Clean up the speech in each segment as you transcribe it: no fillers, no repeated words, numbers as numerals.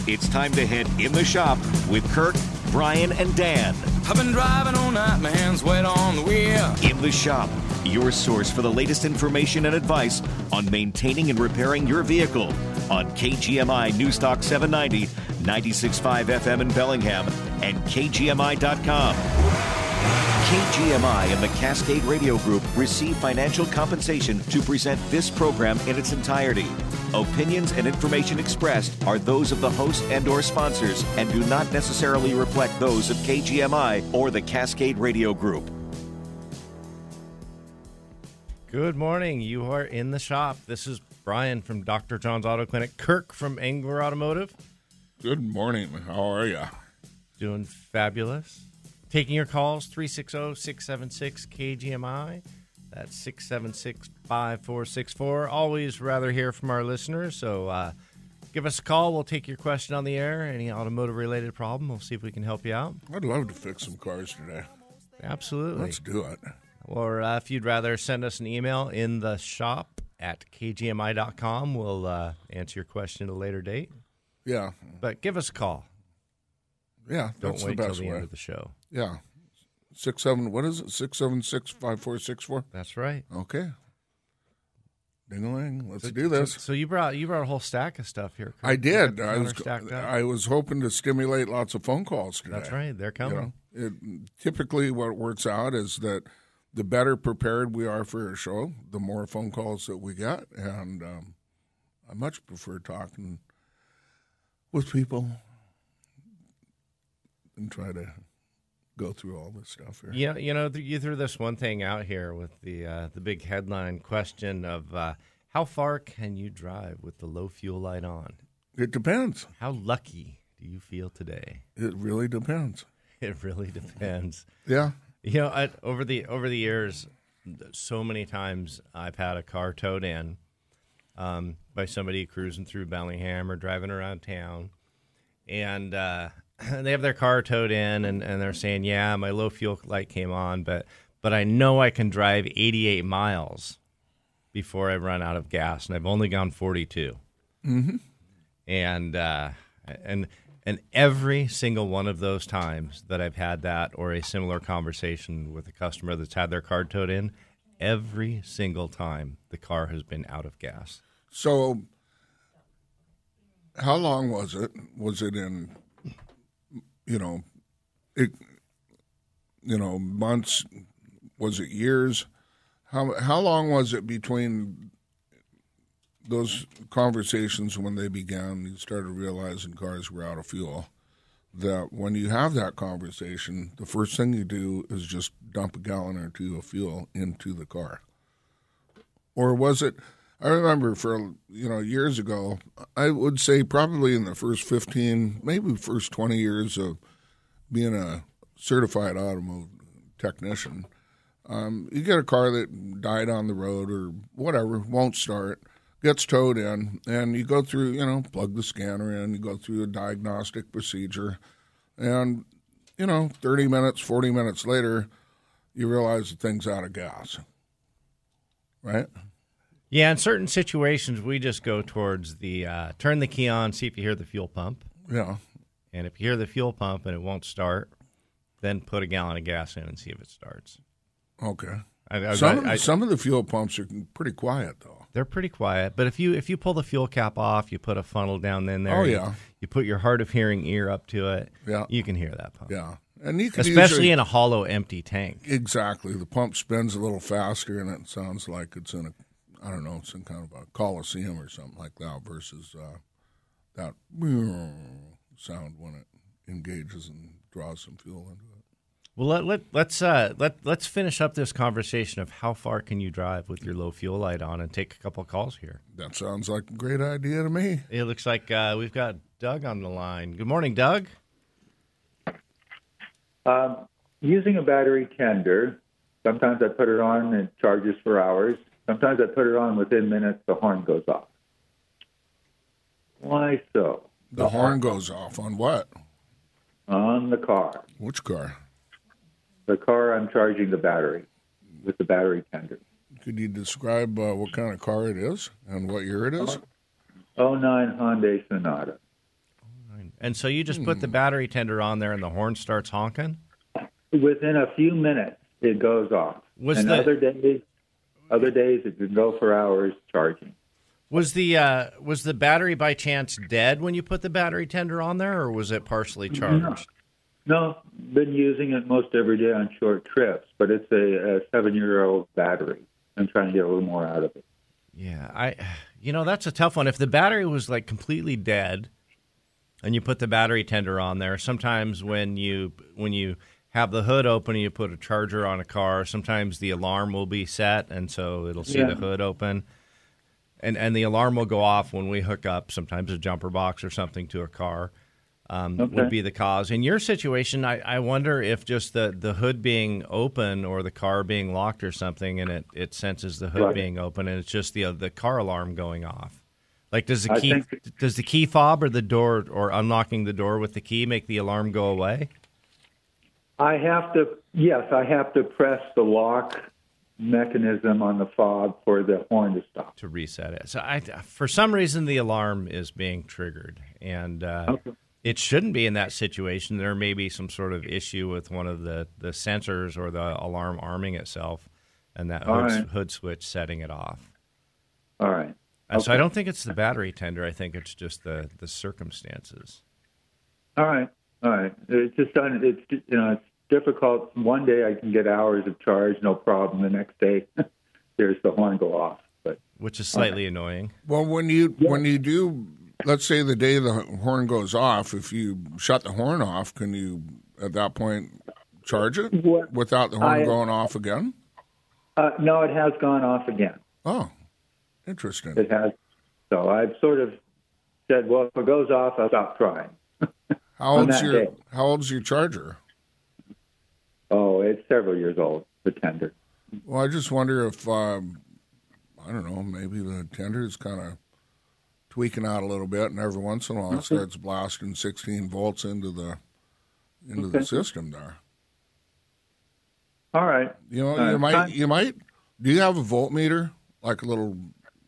It's time to head in the shop with Kirk, Brian, and Dan. I've been driving all night, my hands wet on the wheel. In the shop, your source for the latest information and advice on maintaining and repairing your vehicle on KGMI Newstalk 790, 96.5 FM in Bellingham, and KGMI.com. KGMI and the Cascade Radio Group receive financial compensation to present this program in its entirety. Opinions and information expressed are those of the host and/or sponsors and do not necessarily reflect those of KGMI or the Cascade Radio Group. Good morning. You are in the shop. This is Brian from Dr. John's Auto Clinic. Kirk from Engler Automotive. Good morning. How are you? Doing fabulous. Taking your calls, 360-676-KGMI. That's 676-5464. Always rather hear from our listeners, so give us a call. We'll take your question on the air. Any automotive-related problem, we'll see if we can help you out. I'd love to fix some cars today. Absolutely. Let's do it. Or if you'd rather send us an email in the shop at kgmi.com, we'll answer your question at a later date. Yeah. But give us a call. Yeah, Don't wait till the end of the show. Yeah. 676-5464? That's right. Okay. Ding-a-ling. Let's do this. So you brought a whole stack of stuff here. I did. I was hoping to stimulate lots of phone calls today. That's right. They're coming. Typically what works out is that the better prepared we are for a show, the more phone calls that we get. And I much prefer talking with people and try to go through all this stuff here. Yeah, you threw this one thing out here with the big headline question of how far can you drive with the low fuel light on? It depends. How lucky do you feel today? It really depends. It really depends. Yeah. Over the years, so many times I've had a car towed in by somebody cruising through Bellingham or driving around town, and they have their car towed in, and they're saying, yeah, my low fuel light came on, but I know I can drive 88 miles before I run out of gas, and I've only gone 42. Mm-hmm. And every single one of those times that I've had that or a similar conversation with a customer that's had their car towed in, every single time the car has been out of gas. So how long was it? Was it in months? Was it years? How long was it between those conversations when they began? You started realizing cars were out of fuel. That when you have that conversation, the first thing you do is just dump a gallon or two of fuel into the car. Or was it? I remember for years ago, I would say probably in the first 15, maybe first 20 years of being a certified automotive technician, you get a car that died on the road or whatever, won't start, gets towed in, and you go through, plug the scanner in, you go through a diagnostic procedure, and, 30 minutes, 40 minutes later, you realize the thing's out of gas, right? Yeah, in certain situations, we just go towards the turn the key on, see if you hear the fuel pump. Yeah. And if you hear the fuel pump and it won't start, then put a gallon of gas in and see if it starts. Okay. Some of the fuel pumps are pretty quiet, though. They're pretty quiet, but if you pull the fuel cap off, you put a funnel down in there. Oh, yeah. You put your hard of hearing ear up to it. Yeah. You can hear that pump. Yeah. And you can especially in a hollow, empty tank. Exactly. The pump spins a little faster, and it sounds like it's in it's in kind of a coliseum or something like that versus that sound when it engages and draws some fuel into it. Well, let's finish up this conversation of how far can you drive with your low fuel light on, and take a couple of calls here. That sounds like a great idea to me. It looks like we've got Doug on the line. Good morning, Doug. Using a battery tender, sometimes I put it on and it charges for hours. Sometimes I put it on within minutes, the horn goes off. Why so? The horn goes off on what? On the car. Which car? The car I'm charging the battery with the battery tender. Could you describe what kind of car it is and what year it is? 09 Hyundai Sonata. 09 And so you just put the battery tender on there and the horn starts honking? Within a few minutes, it goes off. Other days it can go for hours charging. Was the battery by chance dead when you put the battery tender on there, or was it partially charged? No, been using it most every day on short trips, but it's a 7-year-old battery. I'm trying to get a little more out of it. Yeah, that's a tough one. If the battery was like completely dead, and you put the battery tender on there, sometimes when you have the hood open and you put a charger on a car, sometimes the alarm will be set, and so it'll see the hood open. And the alarm will go off when we hook up sometimes a jumper box or something to a car would be the cause. In your situation, I wonder if just the hood being open or the car being locked or something, and it senses the hood being open, and it's just the car alarm going off. Like does the key fob or the door or unlocking the door with the key make the alarm go away? I have to press the lock mechanism on the fob for the horn to stop. To reset it. So for some reason, the alarm is being triggered, and it shouldn't be in that situation. There may be some sort of issue with one of the sensors or the alarm arming itself, and that hood switch setting it off. All right. So I don't think it's the battery tender. I think it's just the circumstances. All right. It's just it's difficult. One day I can get hours of charge, no problem. The next day, there's the horn go off. Which is slightly annoying. Well, when you do, let's say the day the horn goes off, if you shut the horn off, can you at that point charge it without the horn going off again? No, it has gone off again. Oh, interesting. It has. So I've sort of said, well, if it goes off, I'll stop trying. How old's your charger? Oh, it's several years old, the tender. Well, I just wonder if, I don't know, maybe the tender is kind of tweaking out a little bit, and every once in a while it starts blasting 16 volts into the system there. All right. You might. Do you have a voltmeter, like a little?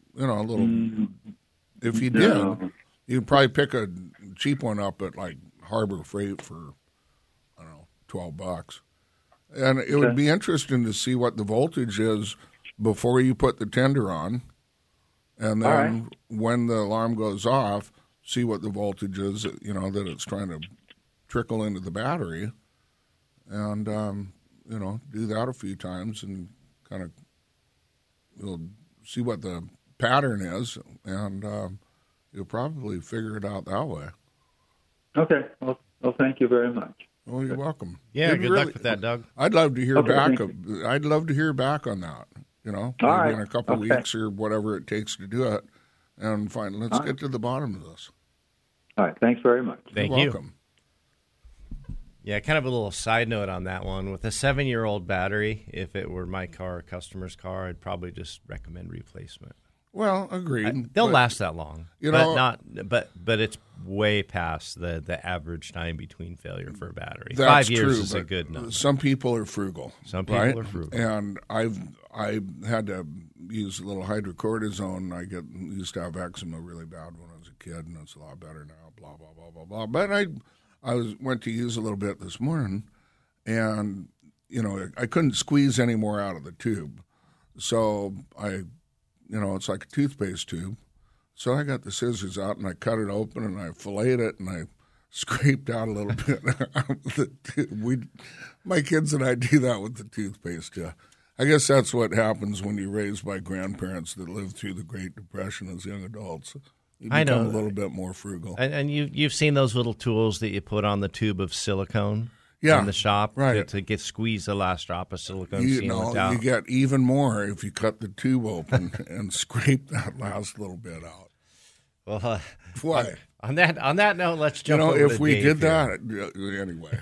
If you did, you'd probably pick a cheap one up at like Harbor Freight for, I don't know, $12. And it would be interesting to see what the voltage is before you put the tender on. And then when the alarm goes off, see what the voltage is, that it's trying to trickle into the battery. And, do that a few times and kind of you'll see what the pattern is. And you'll probably figure it out that way. Okay. Well, thank you very much. Oh, you're welcome. Yeah, good luck with that, Doug. I'd love to hear back. I'd love to hear back on that. Maybe in a couple of weeks or whatever it takes to do it, and let's get to the bottom of this. All right. Thanks very much. Thank you're you. Welcome. Yeah, kind of a little side note on that one. With a 7-year-old battery, if it were my car, a customer's car, I'd probably just recommend replacement. Well, agreed. They'll last that long, but it's way past the average time between failure for a battery. That's 5 years true, is a good number. Some people are frugal. Are frugal, and I had to use a little hydrocortisone. I used to have eczema really bad when I was a kid, and it's a lot better now. Blah blah blah blah blah. But I went to use a little bit this morning, and I couldn't squeeze any more out of the tube, so it's like a toothpaste tube. So I got the scissors out and I cut it open and I filleted it and I scraped out a little bit out of the tube. My kids and I do that with the toothpaste too. I guess that's what happens when you're raised by grandparents that lived through the Great Depression as young adults. You become a little bit more frugal. And you've seen those little tools that you put on the tube of silicone in the shop to squeeze the last drop of silicone sealant out. You get even more if you cut the tube open and scrape that last little bit out. Well, why? On that note, let's jump over if to we Dave did that anyway.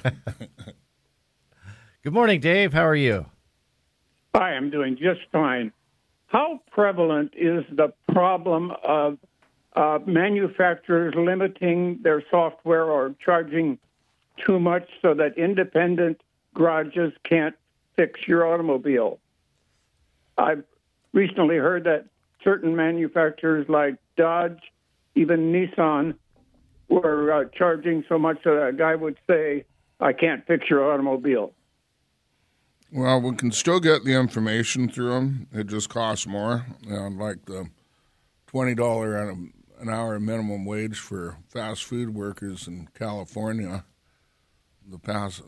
Good morning, Dave. How are you? Hi, I'm doing just fine. How prevalent is the problem of manufacturers limiting their software or charging too much so that independent garages can't fix your automobile? I've recently heard that certain manufacturers like Dodge, even Nissan, were charging so much that a guy would say, I can't fix your automobile. Well, we can still get the information through them. It just costs more. Like the $20 an hour minimum wage for fast food workers in California, the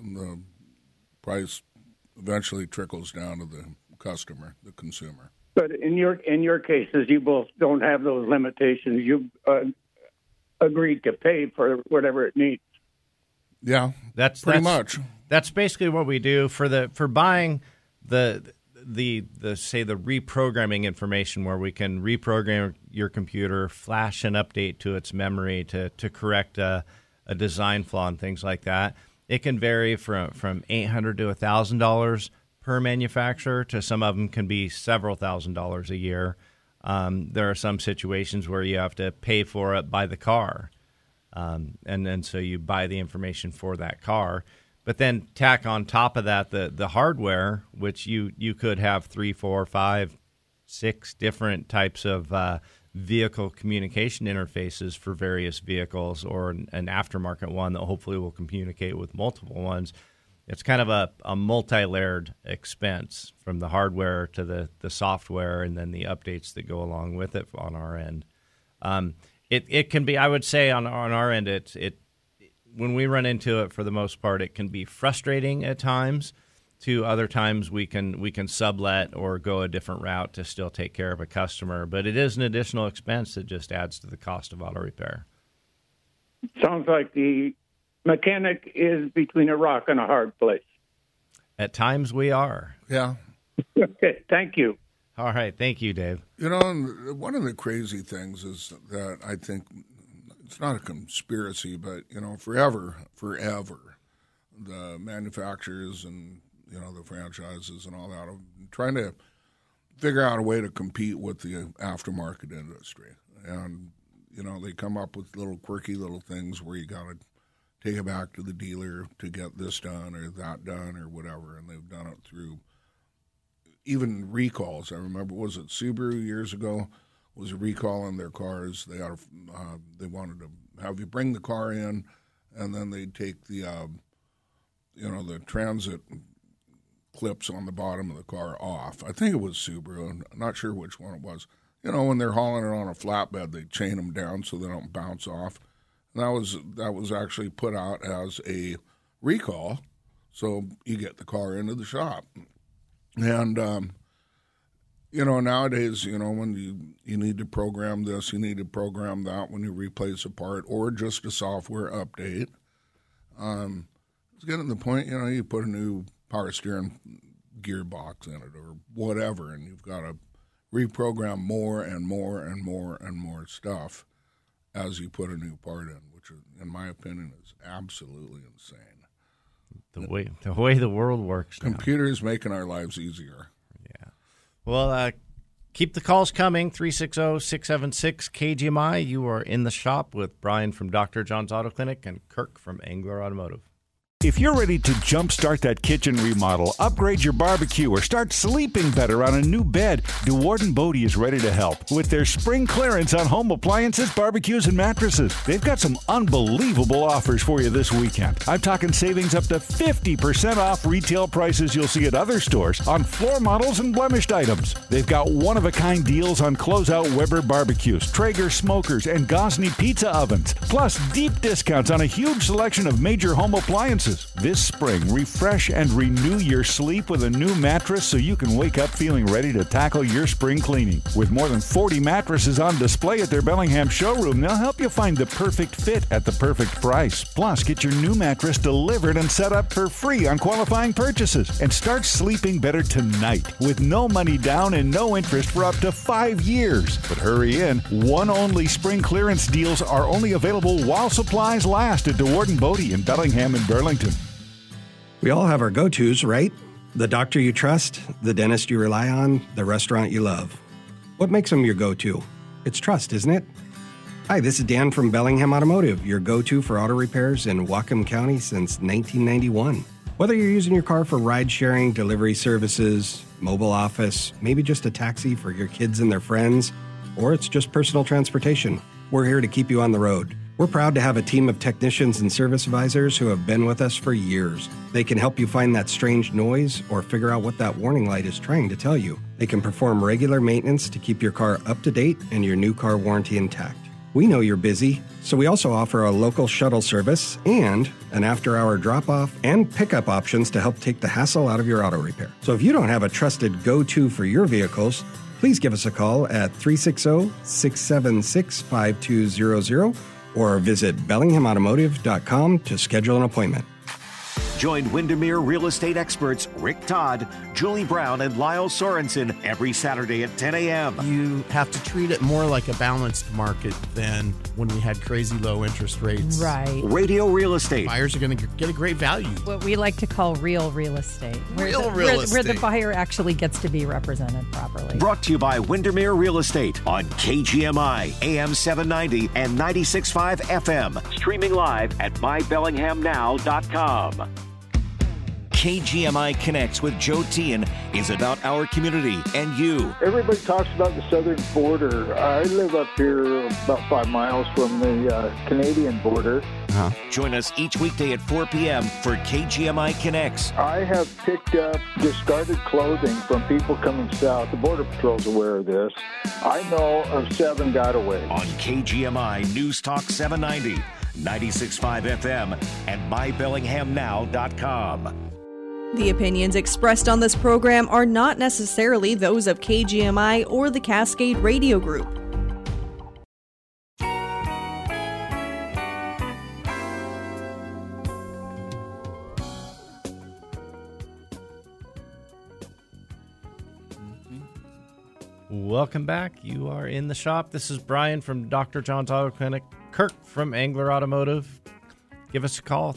price eventually trickles down to the customer, the consumer. But in your cases, you both don't have those limitations. You agreed to pay for whatever it needs. Yeah, that's pretty much. That's basically what we do for buying the say the reprogramming information, where we can reprogram your computer, flash an update to its memory to correct a design flaw and things like that. It can vary from $800 to $1,000 per manufacturer, to some of them can be several $1,000s a year. There are some situations where you have to pay for it by the car, and then so you buy the information for that car. But then tack on top of that the hardware, which you could have 3, 4, 5, 6 different types of vehicle communication interfaces for various vehicles, or an aftermarket one that hopefully will communicate with multiple ones. It's kind of a multi-layered expense, from the hardware to the software and then the updates that go along with it on our end. It can be, I would say, on our end, it when we run into it, for the most part, it can be frustrating at times. To other times, we can sublet or go a different route to still take care of a customer. But it is an additional expense that just adds to the cost of auto repair. Sounds like the mechanic is between a rock and a hard place. At times, we are. Yeah. Okay, thank you. All right, thank you, Dave. You know, one of the crazy things is that I think it's not a conspiracy, but, you know, forever, the manufacturers and, you know, the franchises and all that are trying to figure out a way to compete with the aftermarket industry. And, you know, they come up with little quirky little things where you got to take it back to the dealer to get this done or that done or whatever. And they've done it through even recalls. I remember, was it Subaru years ago? Was recalling their cars. They wanted to have you bring the car in, and then they'd take the the transit clips on the bottom of the car off. I think it was Subaru. I'm not sure which one it was. You know, when they're hauling it on a flatbed, they chain them down so they don't bounce off. And that was actually put out as a recall, so you get the car into the shop. And you know, nowadays, you know, when you need to program this, you need to program that when you replace a part, or just a software update. It's getting to the point, you know, you put a new power steering gearbox in it or whatever, and you've got to reprogram more and more and more and more stuff as you put a new part in, which, in my opinion, is absolutely insane. The way the world works now. Computers making our lives easier. Yeah. Well, keep the calls coming, 360-676-KGMI. You are in the shop with Brian from Dr. John's Auto Clinic and Kirk from Angler Automotive. If you're ready to jumpstart that kitchen remodel, upgrade your barbecue, or start sleeping better on a new bed, DeWarden Bodie is ready to help with their spring clearance on home appliances, barbecues, and mattresses. They've got some unbelievable offers for you this weekend. I'm talking savings up to 50% off retail prices you'll see at other stores on floor models and blemished items. They've got one-of-a-kind deals on closeout Weber barbecues, Traeger smokers, and Gosney pizza ovens, plus deep discounts on a huge selection of major home appliances. This spring, refresh and renew your sleep with a new mattress so you can wake up feeling ready to tackle your spring cleaning. With more than 40 mattresses on display at their Bellingham showroom, they'll help you find the perfect fit at the perfect price. Plus, get your new mattress delivered and set up for free on qualifying purchases. And start sleeping better tonight with no money down and no interest for up to 5 years. But hurry in. One-only spring clearance deals are only available while supplies last at DeWarden Bodie in Bellingham and Burlington. We all have our go-tos, right? The doctor you trust, the dentist you rely on, the restaurant you love. What makes them your go-to? It's trust, isn't it? Hi, this is Dan from Bellingham Automotive, your go-to for auto repairs in Whatcom County since 1991. Whether you're using your car for ride-sharing, delivery services, mobile office, maybe just a taxi for your kids and their friends, or it's just personal transportation, we're here to keep you on the road. We're proud to have a team of technicians and service advisors who have been with us for years. They can help you find that strange noise or figure out what that warning light is trying to tell you. They can perform regular maintenance to keep your car up to date and your new car warranty intact. We know you're busy, so we also offer a local shuttle service and an after-hour drop-off and pickup options to help take the hassle out of your auto repair. So if you don't have a trusted go-to for your vehicles, please give us a call at 360-676-5200 or visit BellinghamAutomotive.com to schedule an appointment. Join Windermere real estate experts Rick Todd, Julie Brown, and Lyle Sorensen every Saturday at 10 a.m. You have to treat it more like a balanced market than when we had crazy low interest rates. Right. Radio Real Estate. Buyers are going to get a great value. What we like to call real estate. Where the buyer actually gets to be represented properly. Brought to you by Windermere Real Estate on KGMI, AM 790 and 96.5 FM. Streaming live at mybellinghamnow.com. KGMI Connects with Joe Tian is about our community and you. Everybody talks about the southern border. I live up here about 5 miles from the Canadian border. Join us each weekday at 4 p.m. for KGMI Connects. I have picked up discarded clothing from people coming south. The Border Patrol's aware of this. I know of 7 gotaways. On KGMI News Talk 790, 96.5 FM, and mybellinghamnow.com. The opinions expressed on this program are not necessarily those of KGMI or the Cascade Radio Group. Welcome back. You are in the shop. This is Brian from Dr. John's Auto Clinic, Kirk from Angler Automotive. Give us a call,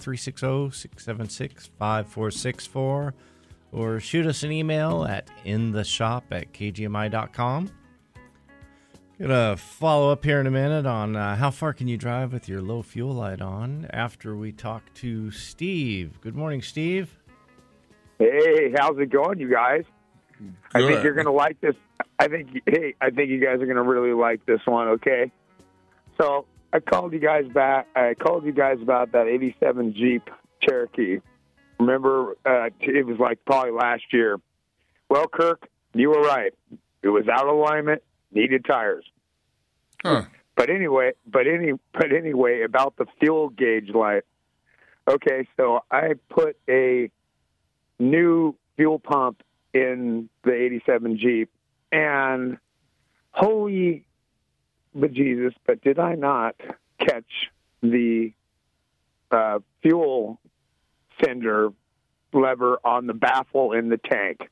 360-676-5464, or shoot us an email at intheshop@kgmi.com. Gonna follow up here in a minute on how far can you drive with your low fuel light on after we talk to Steve. Good morning, Steve. Hey, how's it going, you guys? Good. I think you're gonna like this. I think you guys are gonna really like this one. Okay, so I called you guys back. I called you guys about that '87 Jeep Cherokee. Remember, it was like probably last year. Well, Kirk, you were right. It was out of alignment, needed tires. Huh. But anyway, about the fuel gauge light. Okay, so I put a new fuel pump in the '87 Jeep, and holy bejesus, but did I not catch the fuel sender lever on the baffle in the tank?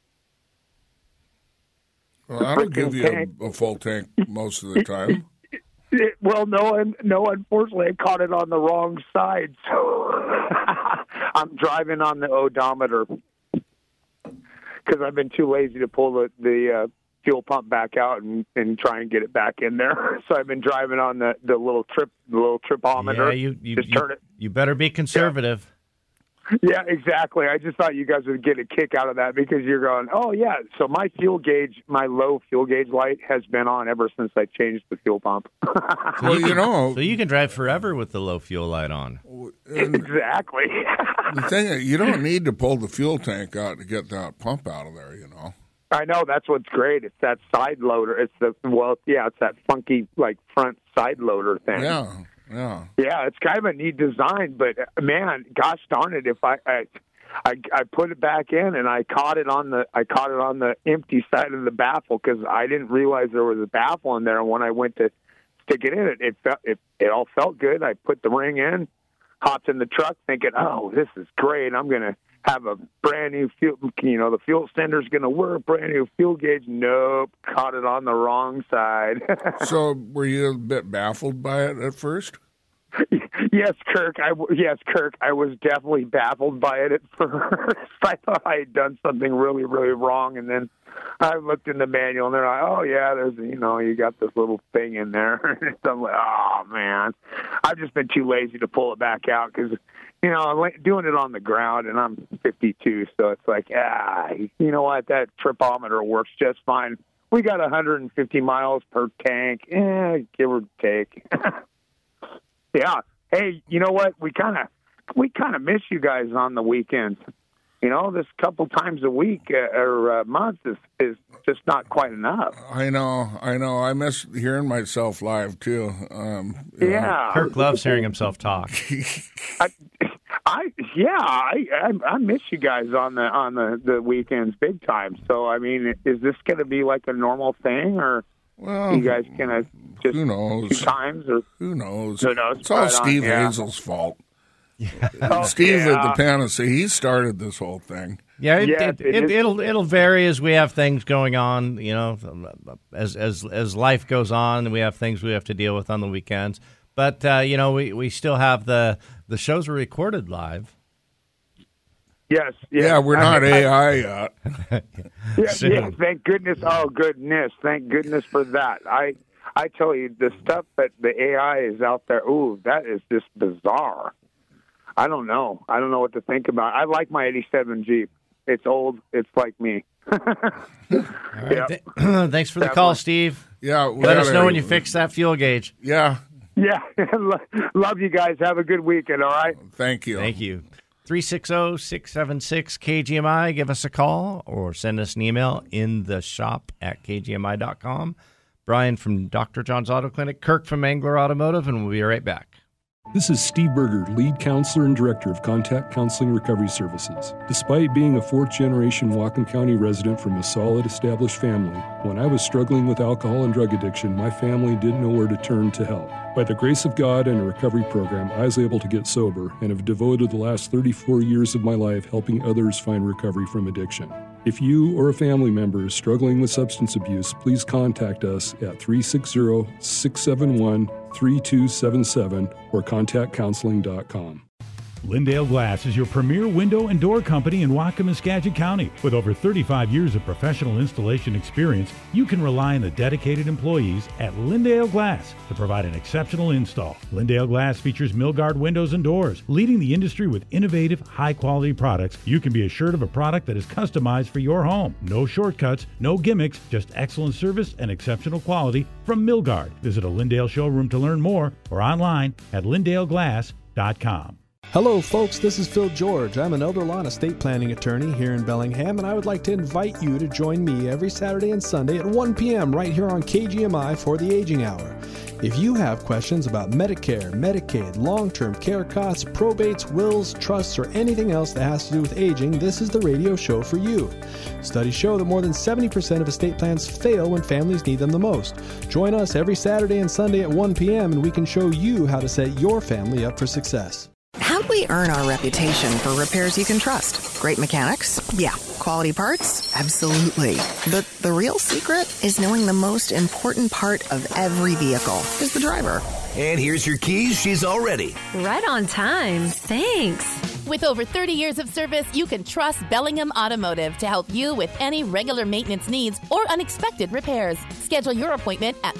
Well, I don't give you a full tank most of the time. Well, no, unfortunately, I caught it on the wrong side, so I'm driving on the odometer because I've been too lazy to pull the fuel pump back out and try and get it back in there. So I've been driving on the little tripometer. Yeah, you better be conservative. Yeah, exactly. I just thought you guys would get a kick out of that because you're going, oh, yeah. So my low fuel gauge light has been on ever since I changed the fuel pump. So you can drive forever with the low fuel light on. Exactly. The thing is, you don't need to pull the fuel tank out to get that pump out of there, you know. I know, that's what's great. It's that side loader. It's that funky like front side loader thing. Yeah. Yeah, it's kind of a neat design, but man, gosh darn it! If I put it back in and I caught it on the empty side of the baffle because I didn't realize there was a baffle in there. And when I went to stick it in, it all felt good. I put the ring in, hopped in the truck, thinking, "Oh, this is great! I'm gonna have a brand new fuel. The fuel sender's gonna work. Brand new fuel gauge. Nope, caught it on the wrong side." So, were you a bit baffled by it at first? Yes, Kirk. I was definitely baffled by it at first. I thought I had done something really, really wrong, and then I looked in the manual, and they're like, "Oh yeah, there's you got this little thing in there." And I'm like, "Oh man, I've just been too lazy to pull it back out because I'm doing it on the ground, and I'm 52, so it's like, you know what? That tripometer works just fine. We got 150 miles per tank, give or take." Yeah. Hey, you know what? We kind of miss you guys on the weekends. You know, this couple times a week or a month is just not quite enough. I know. I miss hearing myself live too. Yeah. Kirk loves hearing himself talk. I miss you guys on the weekends big time. So I mean, is this going to be like a normal thing, or you guys gonna just who knows 2 times, or who knows? Who knows? It's all Right Steve on, yeah. Hazel's fault. Yeah. Steve at the Panacea, he started this whole thing. Yeah, it'll vary as we have things going on. You know, as life goes on, we have things we have to deal with on the weekends. But you know, we still have the shows are recorded live. Yes. Yeah, we're not AI yet. Yeah, thank goodness. Oh, goodness. Thank goodness for that. I tell you, the stuff that the AI is out there, ooh, that is just bizarre. I don't know. I don't know what to think about. I like my 87 Jeep. It's old. It's like me. All right. Thanks for the call, Steve. Yeah. Let us know when you fix that fuel gauge. Yeah. Yeah. Love you guys. Have a good weekend, all right? Thank you. Thank you. 360-676-KGMI. Give us a call or send us an email in the shop at kgmi.com. Brian from Dr. John's Auto Clinic, Kirk from Angler Automotive, and we'll be right back. This is Steve Berger, lead counselor and director of Contact Counseling Recovery Services. Despite being a fourth-generation Whatcom County resident from a solid, established family, when I was struggling with alcohol and drug addiction, my family didn't know where to turn to help. By the grace of God and a recovery program, I was able to get sober and have devoted the last 34 years of my life helping others find recovery from addiction. If you or a family member is struggling with substance abuse, please contact us at 360-671-3277 or contactcounseling.com. Lindale Glass is your premier window and door company in Whatcom and Skagit County. With over 35 years of professional installation experience, you can rely on the dedicated employees at Lindale Glass to provide an exceptional install. Lindale Glass features Milgard windows and doors, leading the industry with innovative, high-quality products. You can be assured of a product that is customized for your home. No shortcuts, no gimmicks, just excellent service and exceptional quality from Milgard. Visit a Lindale showroom to learn more or online at lindaleglass.com. Hello folks, this is Phil George. I'm an elder law and estate planning attorney here in Bellingham, and I would like to invite you to join me every Saturday and Sunday at 1 p.m. right here on KGMI for the Aging Hour. If you have questions about Medicare, Medicaid, long-term care costs, probates, wills, trusts, or anything else that has to do with aging, this is the radio show for you. Studies show that more than 70% of estate plans fail when families need them the most. Join us every Saturday and Sunday at 1 p.m. and we can show you how to set your family up for success. How do we earn our reputation for repairs you can trust? Great mechanics? Yeah. Quality parts? Absolutely. But the real secret is knowing the most important part of every vehicle is the driver. And here's your keys. She's all ready. Right on time. Thanks. With over 30 years of service, you can trust Bellingham Automotive to help you with any regular maintenance needs or unexpected repairs. Schedule your appointment at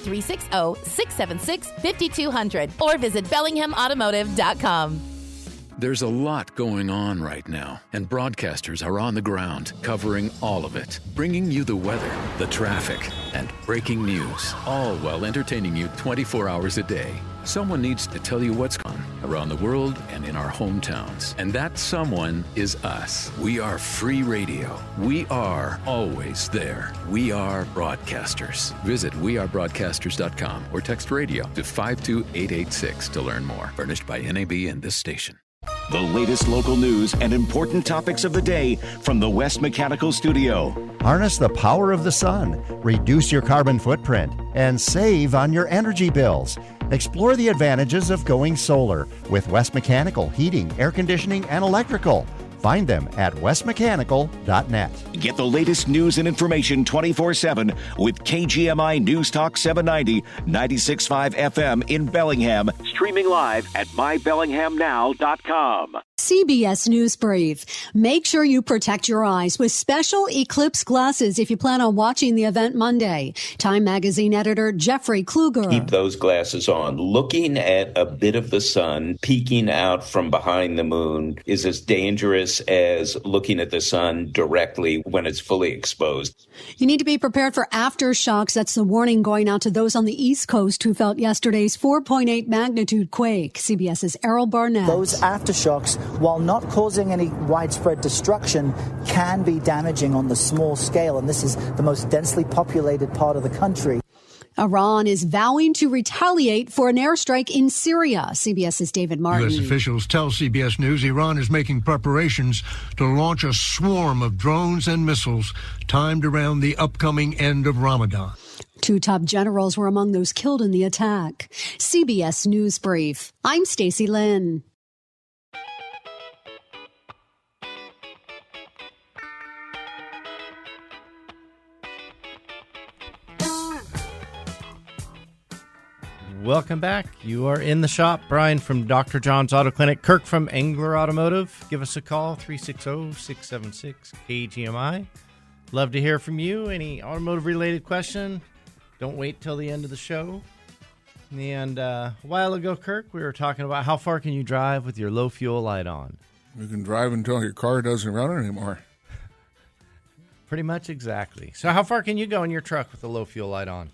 360-676-5200 or visit BellinghamAutomotive.com. There's a lot going on right now, and broadcasters are on the ground covering all of it, bringing you the weather, the traffic, and breaking news, all while entertaining you 24 hours a day. Someone needs to tell you what's going on around the world and in our hometowns, and that someone is us. We are free radio. We are always there. We are broadcasters. Visit wearebroadcasters.com or text radio to 52886 to learn more. Furnished by NAB and this station. The latest local news and important topics of the day from the West Mechanical Studio. Harness the power of the sun, reduce your carbon footprint, and save on your energy bills. Explore the advantages of going solar with West Mechanical Heating, Air Conditioning, and Electrical. Find them at westmechanical.net. Get the latest news and information 24/7 with KGMI News Talk 790, 96.5 FM in Bellingham. Streaming live at mybellinghamnow.com. CBS News Brief. Make sure you protect your eyes with special eclipse glasses if you plan on watching the event Monday. Time Magazine editor Jeffrey Kluger. Keep those glasses on. Looking at a bit of the sun peeking out from behind the moon is as dangerous as looking at the sun directly. when it's fully exposed. You need to be prepared for aftershocks. That's the warning going out to those on the East Coast who felt yesterday's 4.8 magnitude quake. CBS's Errol Barnett. Those aftershocks, while not causing any widespread destruction, can be damaging on the small scale. And this is the most densely populated part of the country. Iran is vowing to retaliate for an airstrike in Syria. CBS's David Martin. U.S. officials tell CBS News Iran is making preparations to launch a swarm of drones and missiles timed around the upcoming end of Ramadan. 2 top generals were among those killed in the attack. CBS News Brief. I'm Stacey Lynn. Welcome back. You are in the shop. Brian from Dr. John's Auto Clinic. Kirk from Engler Automotive. Give us a call, 360-676-KGMI. Love to hear from you. Any automotive-related question, don't wait till the end of the show. And a while ago, Kirk, we were talking about how far can you drive with your low fuel light on? You can drive until your car doesn't run anymore. Pretty much exactly. So how far can you go in your truck with the low fuel light on?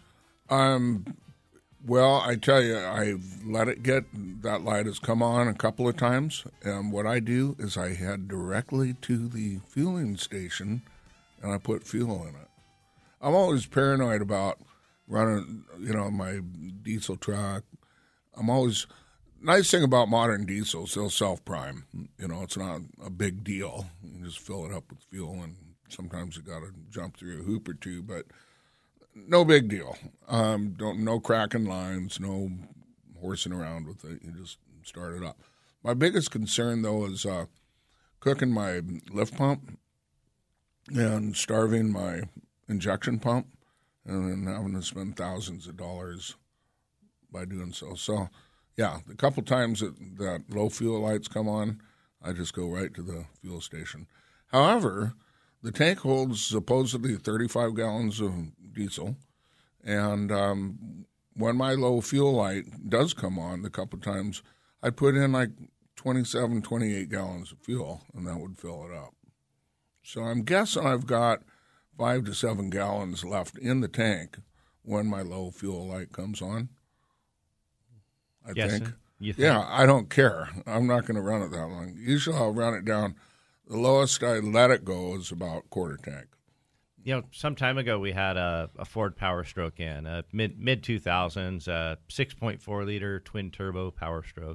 Well, I tell you, I've let it get, that light has come on a couple of times, and what I do is I head directly to the fueling station, and I put fuel in it. I'm always paranoid about running, my diesel truck. Nice thing about modern diesels, they'll self-prime. It's not a big deal. You just fill it up with fuel, and sometimes you got to jump through a hoop or two, but no big deal. No cracking lines, no horsing around with it. You just start it up. My biggest concern, though, is cooking my lift pump and starving my injection pump and then having to spend thousands of dollars by doing so. So, yeah, the couple times that low fuel lights come on, I just go right to the fuel station. However, the tank holds supposedly 35 gallons of diesel, and when my low fuel light does come on, the couple times, I put in like 27, 28 gallons of fuel, and that would fill it up. So I'm guessing I've got 5 to 7 gallons left in the tank when my low fuel light comes on. I think. You think? Yeah, I don't care. I'm not going to run it that long. Usually I'll run it down. The lowest I let it go is about quarter tank. Some time ago we had a Ford Power Stroke in, a mid-2000s, 6.4 liter twin turbo Power Stroke.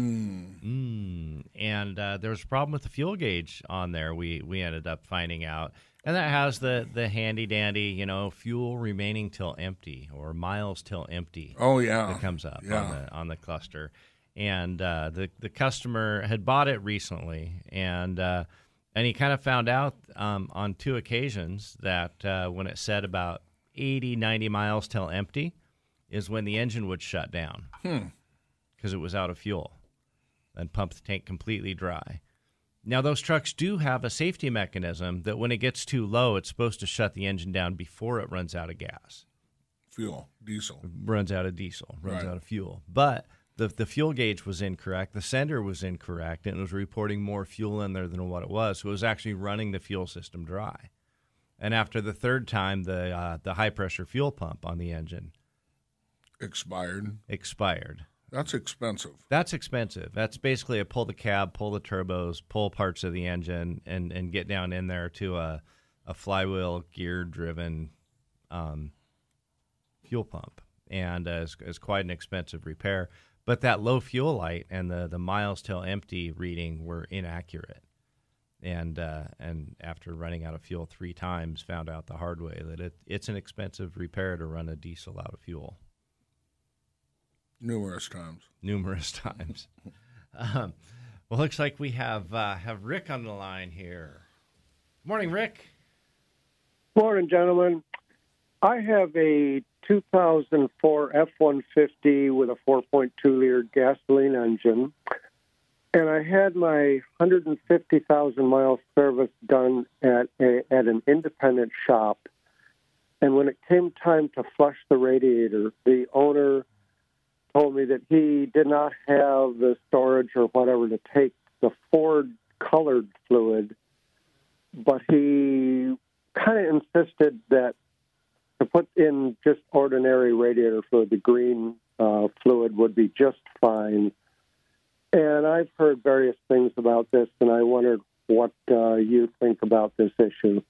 And there was a problem with the fuel gauge on there. We ended up finding out, and that has the handy dandy, fuel remaining till empty or miles till empty. Oh yeah, that comes up on the cluster. And the customer had bought it recently, and he kind of found out on 2 occasions that when it said about 80, 90 miles till empty is when the engine would shut down because it was out of fuel and pump the tank completely dry. Now, those trucks do have a safety mechanism that when it gets too low, it's supposed to shut the engine down before it runs out of gas. Diesel. Runs out of fuel. But the fuel gauge was incorrect. The sender was incorrect, and it was reporting more fuel in there than what it was. So it was actually running the fuel system dry. And after the 3rd time, the high-pressure fuel pump on the engine expired. That's expensive. That's basically a pull the cab, pull the turbos, pull parts of the engine, and get down in there to a flywheel gear-driven fuel pump. And is quite an expensive repair. But that low fuel light and the miles till empty reading were inaccurate. And after running out of fuel 3 times, found out the hard way that it's an expensive repair to run a diesel out of fuel. Numerous times. Well, looks like we have Rick on the line here. Morning, Rick. Morning, gentlemen. I have a 2004 F-150 with a 4.2-liter gasoline engine, and I had my 150,000-mile service done at an independent shop. And when it came time to flush the radiator, the owner told me that he did not have the storage or whatever to take the Ford colored fluid, but he kind of insisted that to put in just ordinary radiator fluid, the green fluid would be just fine. And I've heard various things about this, and I wondered what you think about this issue.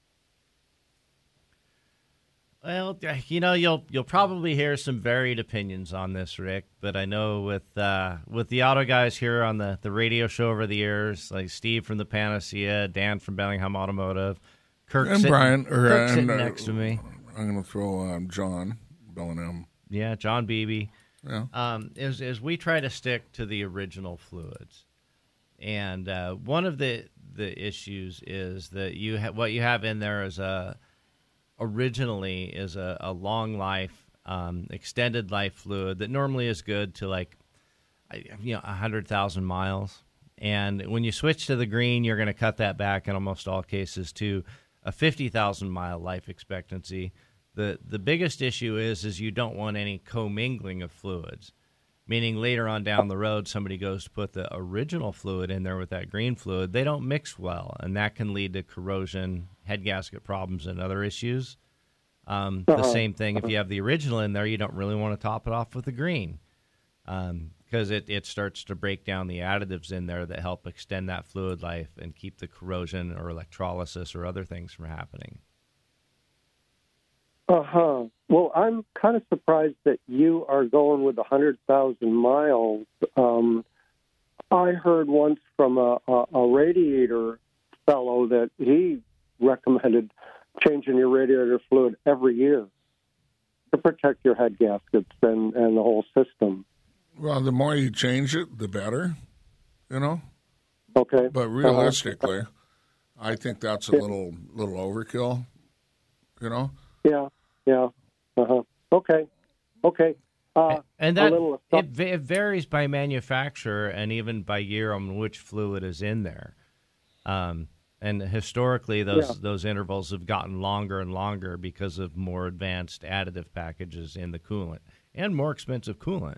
Well, you'll probably hear some varied opinions on this, Rick. But I know with the auto guys here on the radio show over the years, like Steve from the Panacea, Dan from Bellingham Automotive, Kirk and Brian, sitting next to me. I'm going to throw John Bellingham. Yeah, John Beebe. Yeah. Is we try to stick to the original fluids, and one of the issues is that what you have in there is originally is a long life, extended life fluid that normally is good to 100,000 miles. And when you switch to the green, you're going to cut that back in almost all cases to a 50,000 mile life expectancy. The biggest issue is you don't want any commingling of fluids, meaning later on down the road, somebody goes to put the original fluid in there with that green fluid. They don't mix well, and that can lead to corrosion, head gasket problems, and other issues. The same thing if you have the original in there, you don't really want to top it off with the green because it starts to break down the additives in there that help extend that fluid life and keep the corrosion or electrolysis or other things from happening. Well, I'm kind of surprised that you are going with 100,000 miles. I heard once from a radiator fellow that he recommended changing your radiator fluid every year to protect your head gaskets and the whole system. Well, the more you change it, the better, Okay. But realistically, I think that's a little overkill, Yeah. Okay. And that it varies by manufacturer and even by year on which fluid is in there. And historically, those intervals have gotten longer and longer because of more advanced additive packages in the coolant and more expensive coolant.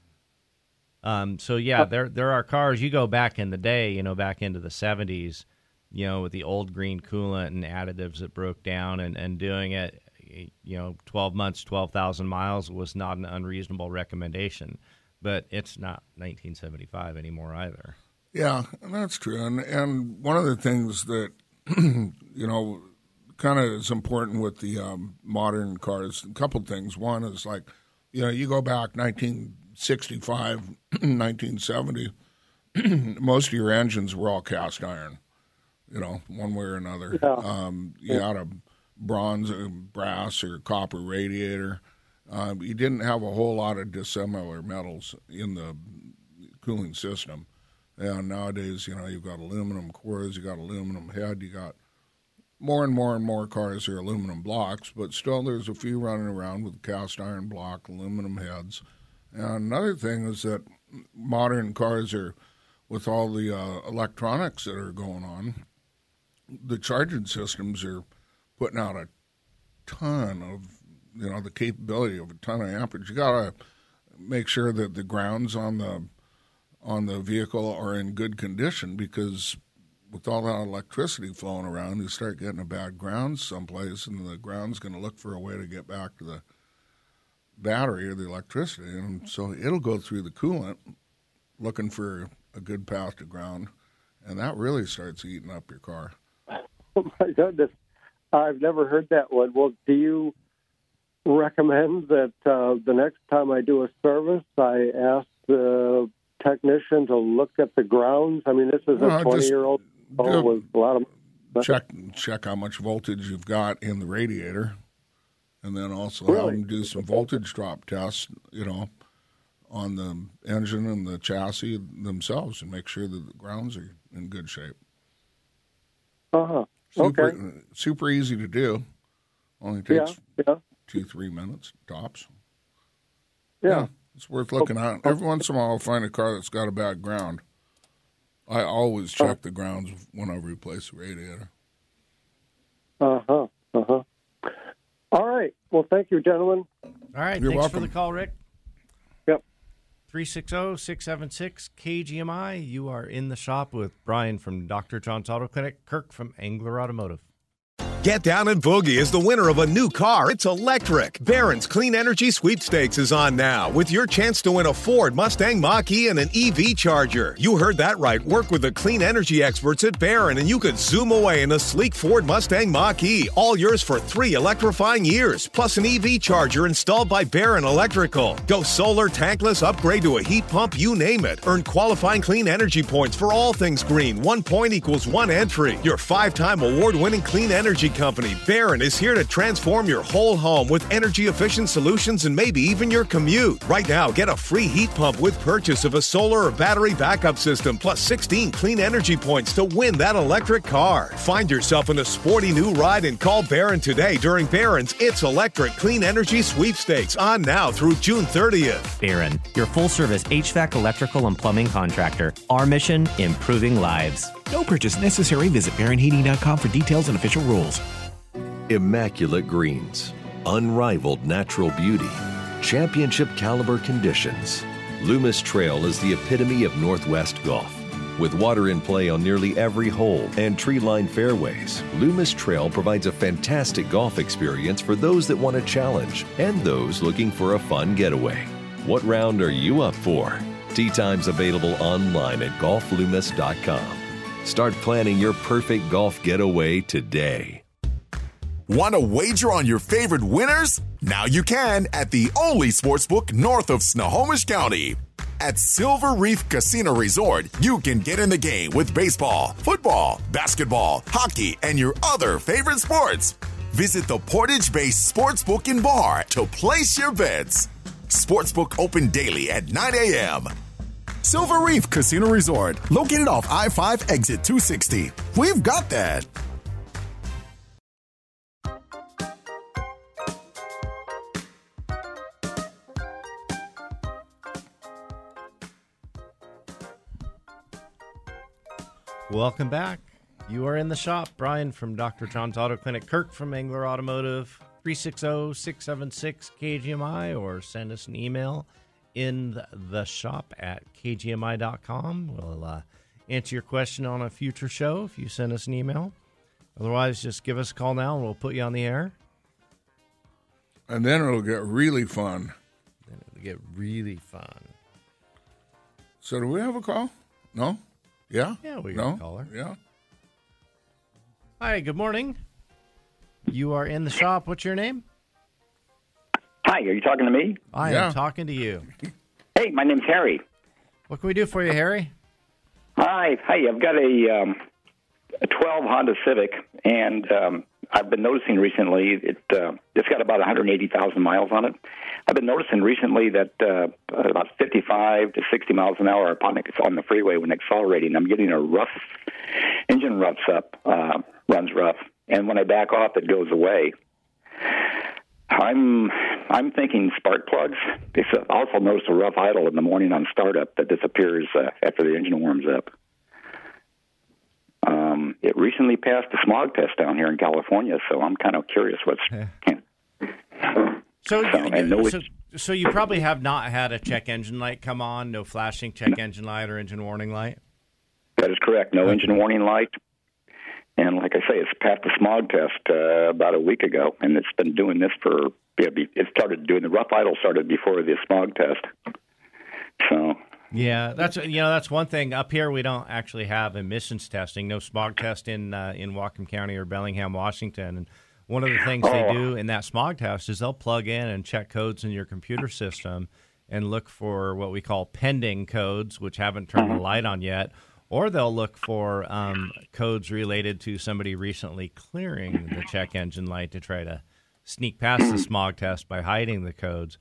There are cars. You go back in the day, back into the 70s, with the old green coolant and additives that broke down and doing it, 12 months, 12,000 miles was not an unreasonable recommendation. But it's not 1975 anymore either. Yeah, that's true. And one of the things that, kind of is important with the modern cars, a couple things. One is you go back 1965, 1970, most of your engines were all cast iron, one way or another. Yeah. You had a bronze or brass or copper radiator. You didn't have a whole lot of dissimilar metals in the cooling system. And nowadays, you've got aluminum cores, you've got aluminum head, you got more and more cars are aluminum blocks, but still there's a few running around with cast iron block, aluminum heads. And another thing is that modern cars are, with all the electronics that are going on, the charging systems are putting out a ton of, the capability of a ton of amperage. You got to make sure that the grounds on the vehicle are in good condition, because with all that electricity flowing around, you start getting a bad ground someplace, and the ground's going to look for a way to get back to the battery or the electricity. And so it'll go through the coolant looking for a good path to ground, and that really starts eating up your car. Oh, my goodness. I've never heard that one. Well, do you recommend that the next time I do a service, I ask the technician to look at the grounds? I mean, this is a 20-year-old with a lot of... Check how much voltage you've got in the radiator, and then also have them do some voltage drop tests, on the engine and the chassis themselves, and make sure that the grounds are in good shape. Super easy to do. Only takes 2-3 minutes tops. Yeah. It's worth looking at. Every once in a while, I'll find a car that's got a bad ground. I always check the grounds when I replace the radiator. All right. Well, thank you, gentlemen. All right. You're Thanks welcome. for the call, Rick. Yep. 360-676-KGMI. You are in the shop with Brian from Dr. John's Auto Clinic, Kirk from Angler Automotive. Get Down and Boogie is the winner of a new car. It's electric. Barron's Clean Energy Sweepstakes is on now with your chance to win a Ford Mustang Mach-E and an EV charger. You heard that right. Work with the clean energy experts at Barron and you could zoom away in a sleek Ford Mustang Mach-E. All yours for 3 electrifying years, plus an EV charger installed by Barron Electrical. Go solar, tankless, upgrade to a heat pump, you name it. Earn qualifying clean energy points for all things green. 1 point equals 1 entry. Your 5-time award-winning clean energy company, Barron, is here to transform your whole home with energy-efficient solutions and maybe even your commute. Right now, get a free heat pump with purchase of a solar or battery backup system, plus 16 clean energy points to win that electric car. Find yourself in a sporty new ride and call Barron today during Barron's It's Electric Clean Energy Sweepstakes, on now through June 30th. Barron, your full-service HVAC, electrical, and plumbing contractor. Our mission, improving lives. No purchase necessary. Visit BarronHeating.com for details and official rules. Immaculate greens, unrivaled natural beauty, championship caliber conditions. Loomis Trail is the epitome of Northwest golf. With water in play on nearly every hole and tree-lined fairways, Loomis Trail provides a fantastic golf experience for those that want a challenge and those looking for a fun getaway. What round are you up for? Tee times available online at golfloomis.com. Start planning your perfect golf getaway today. Want to wager on your favorite winners? Now you can at the only sportsbook north of Snohomish County. At Silver Reef Casino Resort, you can get in the game with baseball, football, basketball, hockey, and your other favorite sports. Visit the Portage-based Sportsbook and Bar to place your bets. Sportsbook open daily at 9 a.m. Silver Reef Casino Resort, located off I-5 exit 260. We've got that. Welcome back. You are in the shop. Brian from Dr. John's Auto Clinic. Kirk from Angler Automotive. 360-676-KGMI, or send us an email in the shop at kgmi.com. We'll answer your question on a future show if you send us an email. Otherwise, just give us a call now and we'll put you on the air. And then it'll get really fun. So do we have a call? No? Yeah? Yeah, we got a caller. Yeah. Hi, good morning. You are in the shop. What's your name? Hi, are you talking to me? I am talking to you. Hey, my name's Harry. What can we do for you, Harry? Hi, I've got a 12 Honda Civic, and I've been noticing recently it's got about 180,000 miles on it. I've been noticing recently that about 55 to 60 miles an hour upon it's on the freeway when accelerating, I'm getting a rough engine runs rough, and when I back off, it goes away. I'm thinking spark plugs. I also noticed a rough idle in the morning on startup that disappears after the engine warms up. It recently passed the smog test down here in California, so I'm kind of curious what's. So you probably have not had a check engine light come on, no flashing check engine light or engine warning light? That is correct. No engine warning light. And like I say, it's passed the smog test about a week ago, and it's been doing this for. It started doing the rough idle started before the smog test. So. Yeah, that's one thing. Up here, we don't actually have emissions testing, no smog test in Whatcom County or Bellingham, Washington. And one of the things they do in that smog test is they'll plug in and check codes in your computer system and look for what we call pending codes, which haven't turned the light on yet, or they'll look for codes related to somebody recently clearing the check engine light to try to sneak past the smog test by hiding the codes.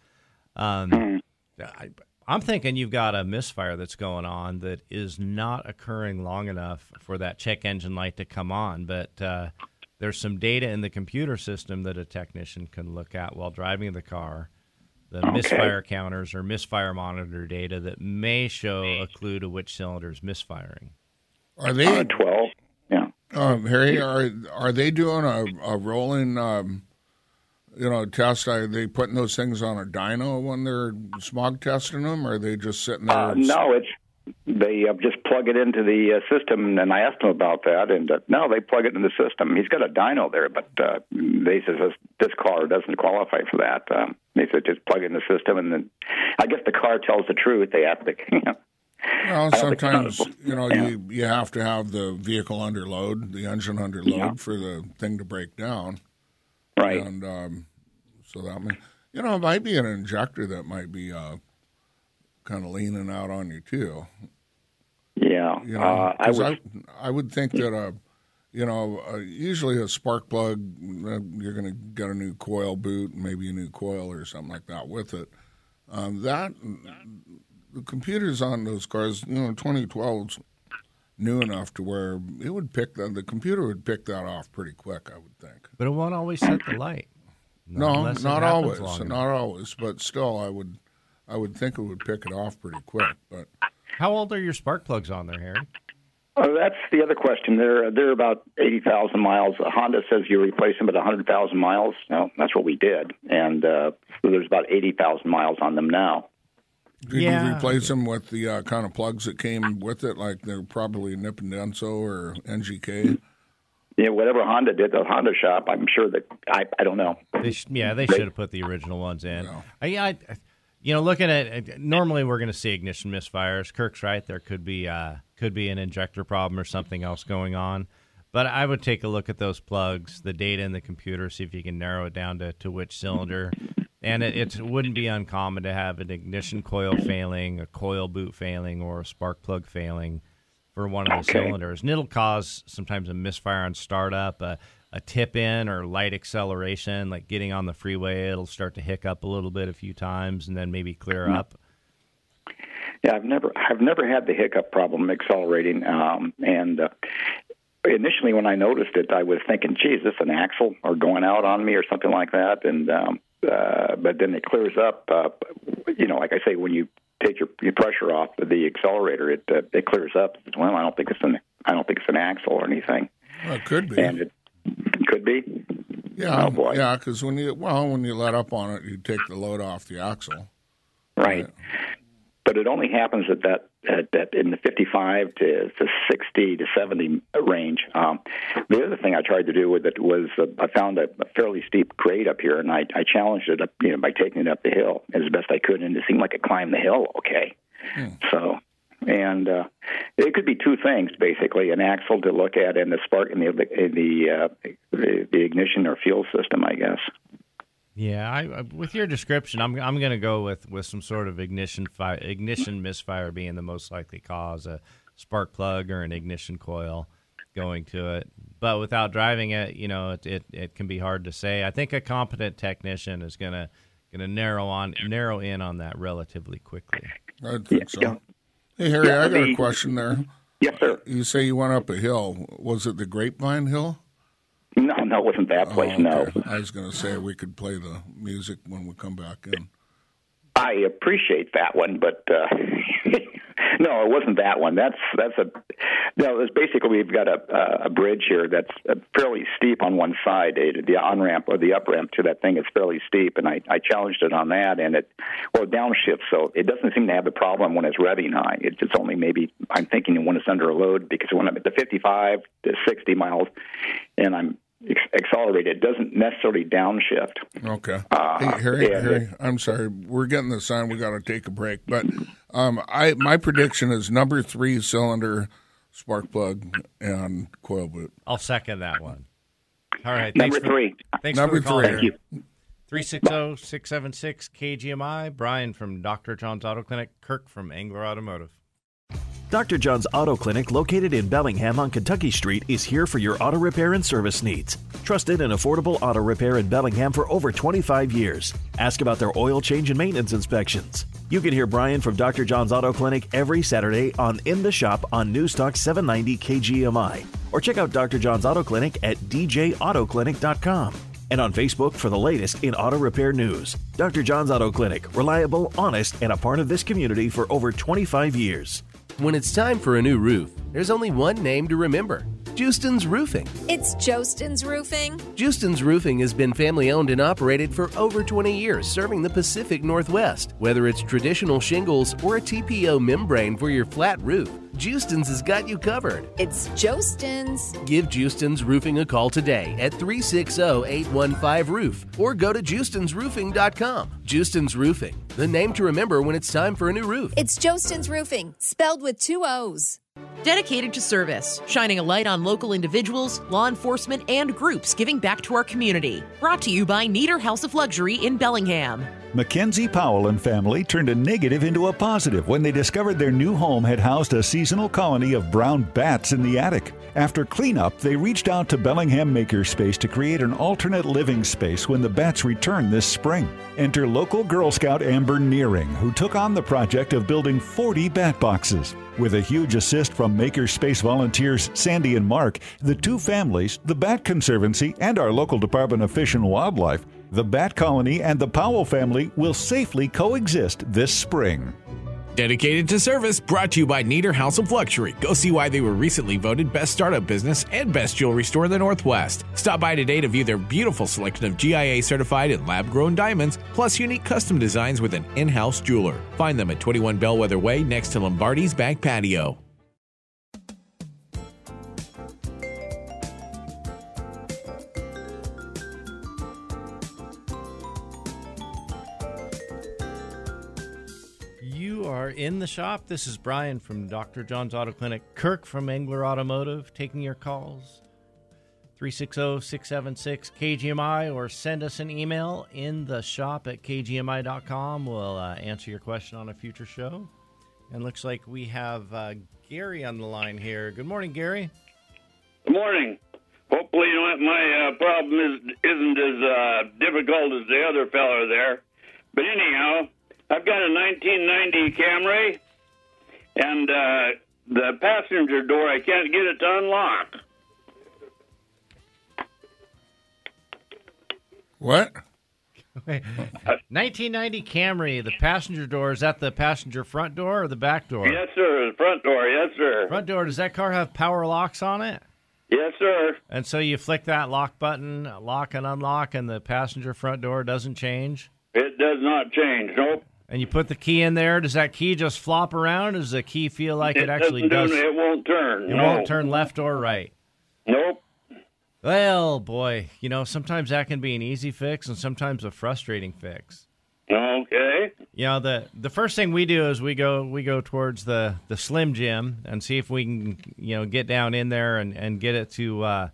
I'm thinking you've got a misfire that's going on that is not occurring long enough for that check engine light to come on, but there's some data in the computer system that a technician can look at while driving the car, the misfire counters or misfire monitor data that may show a clue to which cylinder is misfiring. Are they 12? Yeah. Harry, are they doing a rolling test? Are they putting those things on a dyno when they're smog testing them, or are they just sitting there? No, they just plug it into the system, and I asked him about that, and no, they plug it in the system. He's got a dyno there, but they says this car doesn't qualify for that. They said just plug it in the system, and then I guess the car tells the truth. They have to, Well, sometimes, you have to have the vehicle under load, the engine under load for the thing to break down. Right. And so that it might be an injector that might be kind of leaning out on you too. Yeah. I would think that, usually a spark plug, you're going to get a new coil boot, maybe a new coil or something like that with it. The computers on those cars, 2012's new enough to where it would the computer would pick that off pretty quick, I would think. But it won't always set the light. Not always, but still, I would think it would pick it off pretty quick. But how old are your spark plugs on there, Harry? Oh, that's the other question. They're about 80,000 miles. Honda says you replace them at 100,000 miles. No, that's what we did, and so there's about 80,000 miles on them now. Did you replace them with the kind of plugs that came with it, like they're probably Nippon Denso or NGK? Yeah, whatever Honda did, the Honda shop, I'm sure that I don't know. They should have put the original ones in. No. Looking at normally we're going to see ignition misfires. Kirk's right; there could be an injector problem or something else going on. But I would take a look at those plugs, the data in the computer, see if you can narrow it down to which cylinder. And it wouldn't be uncommon to have an ignition coil failing, a coil boot failing, or a spark plug failing for one of the cylinders. And it'll cause sometimes a misfire on startup, a tip-in or light acceleration, like getting on the freeway. It'll start to hiccup a little bit a few times and then maybe clear up. Yeah, I've never had the hiccup problem accelerating. Initially when I noticed it, I was thinking, geez, is this an axle or going out on me or something like that? And but then it clears up. Like I say, when you take your pressure off the accelerator, it clears up. Well, I don't think it's an axle or anything. Well, it could be. And it could be. Yeah. Oh boy. Yeah, because when you let up on it, you take the load off the axle. Right. But it only happens at that in the 55 to 60 to 70 range. The other thing I tried to do with it was I found a fairly steep grade up here, and I challenged it up, by taking it up the hill as best I could, and it seemed like it climbed the hill okay. So, and it could be two things basically: an axle to look at, and the spark in the ignition or fuel system, I guess. Yeah, with your description, I'm going to go with some sort of ignition misfire being the most likely cause, a spark plug or an ignition coil going to it. But without driving it, it can be hard to say. I think a competent technician is going to narrow in on that relatively quickly. I think so. Hey, Harry, I got a question there. Yes, sir. You say you went up a hill. Was it the Grapevine Hill? No, it wasn't that place, okay. No. I was going to say we could play the music when we come back in. I appreciate that one, but no, it wasn't that one. It's basically we've got a bridge here that's fairly steep on one side. The on-ramp or the up-ramp to that thing is fairly steep, and I challenged it on that, and it downshifts, so it doesn't seem to have the problem when it's revving high. It's only maybe, I'm thinking when it's under a load, because when I'm at the 55 to 60 miles, and I'm accelerated, it doesn't necessarily downshift. Okay. Hey, Harry, I'm sorry. We're getting the sign. We got to take a break. But my prediction is number 3 cylinder spark plug and coil boot. I'll second that one. All right. Number 3. Thanks number for the call. 3. Thank you. 360-676-KGMI. Brian from Dr. John's Auto Clinic. Kirk from Angler Automotive. Dr. John's Auto Clinic, located in Bellingham on Kentucky Street, is here for your auto repair and service needs. Trusted and affordable auto repair in Bellingham for over 25 years. Ask about their oil change and maintenance inspections. You can hear Brian from Dr. John's Auto Clinic every Saturday on In the Shop on News Talk 790 KGMI. Or check out Dr. John's Auto Clinic at djautoclinic.com. And on Facebook for the latest in auto repair news. Dr. John's Auto Clinic, reliable, honest, and a part of this community for over 25 years. When it's time for a new roof, there's only one name to remember: Justin's Roofing. It's Justin's Roofing. Justin's Roofing has been family-owned and operated for over 20 years, serving the Pacific Northwest. Whether it's traditional shingles or a TPO membrane for your flat roof, Justin's has got you covered. It's Justin's. Give Justin's Roofing a call today at 360-815-ROOF or go to justinsroofing.com. Justin's Roofing, the name to remember when it's time for a new roof. It's Justin's Roofing, spelled with 2 O's. Dedicated to service, shining a light on local individuals, law enforcement, and groups giving back to our community. Brought to you by Nieder House of Luxury in Bellingham. Mackenzie Powell and family turned a negative into a positive when they discovered their new home had housed a seasonal colony of brown bats in the attic. After cleanup, they reached out to Bellingham Makerspace to create an alternate living space when the bats return this spring. Enter local Girl Scout Amber Nearing, who took on the project of building 40 bat boxes. With a huge assist from Makerspace volunteers Sandy and Mark, the two families, the Bat Conservancy, and our local Department of Fish and Wildlife, the Bat Colony and the Powell family will safely coexist this spring. Dedicated to service, brought to you by Nieder House of Luxury. Go see why they were recently voted Best Startup Business and Best Jewelry Store in the Northwest. Stop by today to view their beautiful selection of GIA certified and lab-grown diamonds, plus unique custom designs with an in-house jeweler. Find them at 21 Bellwether Way next to Lombardi's back patio. In the shop. This is Brian from Dr. John's Auto Clinic. Kirk from Engler Automotive taking your calls. 360-676-KGMI or send us an email in the shop at kgmi.com. We'll answer your question on a future show. And looks like we have Gary on the line here. Good morning, Gary. Good morning. Hopefully my problem isn't as difficult as the other fella there. But anyhow, I've got a 1990 Camry, and the passenger door, I can't get it to unlock. What? 1990 Camry, the passenger door, is that the passenger front door or the back door? Yes, sir. The front door, yes, sir. Front door, does that car have power locks on it? Yes, sir. And so you flick that lock button, lock and unlock, and the passenger front door doesn't change? It does not change, nope. And you put the key in there. Does that key just flop around? Or does the key feel like it actually does? It won't turn. It won't turn left or right. Nope. Well, boy, sometimes that can be an easy fix and sometimes a frustrating fix. Okay. The first thing we do is we go towards the Slim Jim and see if we can get down in there and get it to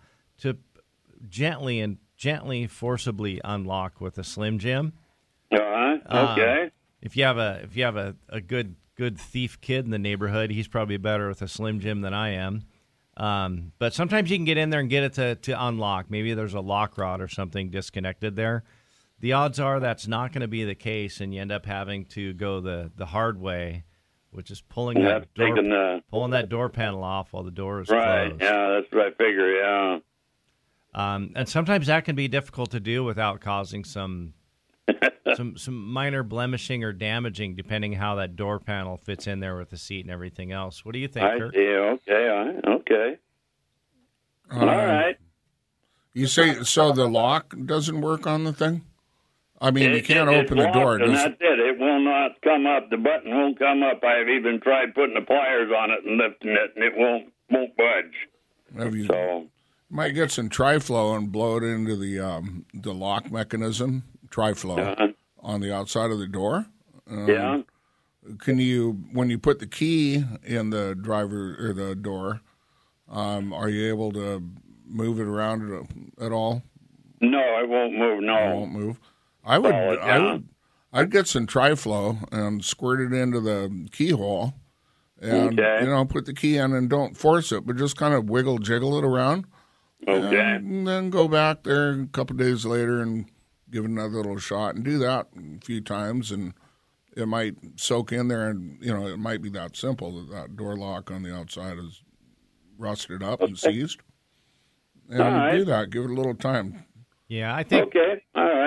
gently forcibly unlock with a Slim Jim. Okay. If you have a good thief kid in the neighborhood, he's probably better with a Slim Jim than I am. But sometimes you can get in there and get it to unlock. Maybe there's a lock rod or something disconnected there. The odds are that's not going to be the case, and you end up having to go the hard way, which is pulling that door panel off while the door is closed. Yeah, that's what I figure. Yeah. And sometimes that can be difficult to do without causing some minor blemishing or damaging, depending how that door panel fits in there with the seat and everything else. What do you think, Kirk? Okay. All right. You say so the lock doesn't work on the thing? I mean, you can't open the door. And that's it. It will not come up. The button won't come up. I've even tried putting the pliers on it and lifting it, and it won't budge. You might get some Tri-Flow and blow it into the lock mechanism. Tri-Flow on the outside of the door. Yeah. Can you, when you put the key in the driver or the door, are you able to move it around at all? No, it won't move. No, it won't move. I'd get some Tri-Flow and squirt it into the keyhole, and put the key in and don't force it, but just kind of jiggle it around. Okay. And then go back there a couple of days later and give it another little shot, and do that a few times, and it might soak in there, and it might be that simple that door lock on the outside is rusted up and seized. And do that. Give it a little time. Yeah, I think. Okay. All right.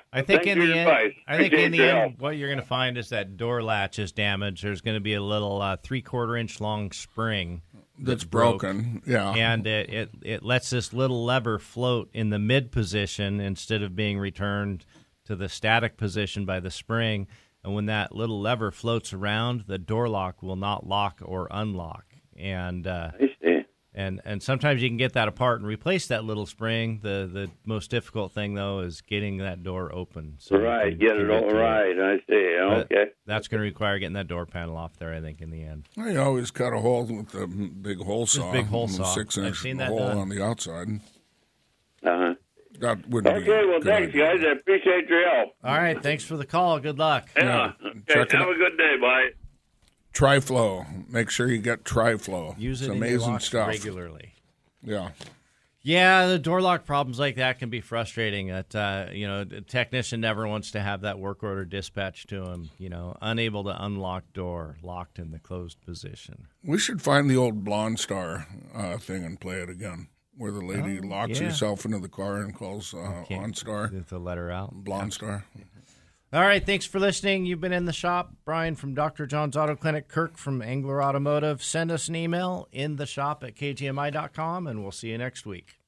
I think Thanks in for the your end, advice. I think in Appreciate the your end, help. what you're going to find is that door latch is damaged. There's going to be a little 3/4 inch long spring That's broke. broken. Yeah. And it lets this little lever float in the mid position instead of being returned to the static position by the spring. And when that little lever floats around, the door lock will not lock or unlock. And and sometimes you can get that apart and replace that little spring. The most difficult thing, though, is getting that door open. So Right, get it all right. I see. But Okay. that's going to require getting that door panel off there, I think, in the end. Well, you always cut a hole with the big hole saw. big hole and saw. 6-inch I've seen that hole done. on the outside. Uh-huh. That wouldn't be Okay, well, a good thanks, idea. guys. I appreciate your help. All right, thanks for the call. Good luck. Yeah. Okay, have a good day. Bye. Tri-Flow. Make sure you get Tri-Flow. Use it it's in your amazing locks stuff. regularly. Yeah. Yeah, the door lock problems like that can be frustrating. That the technician never wants to have that work order dispatched to him. Unable to unlock door, locked in the closed position. We should find the old Blonde Star thing and play it again, where the lady locks herself into the car and calls OnStar. Get the letter out. Blonde Star. All right, thanks for listening. You've been in the shop. Brian from Dr. John's Auto Clinic, Kirk from Angler Automotive. Send us an email in the shop at kgmi.com, and we'll see you next week.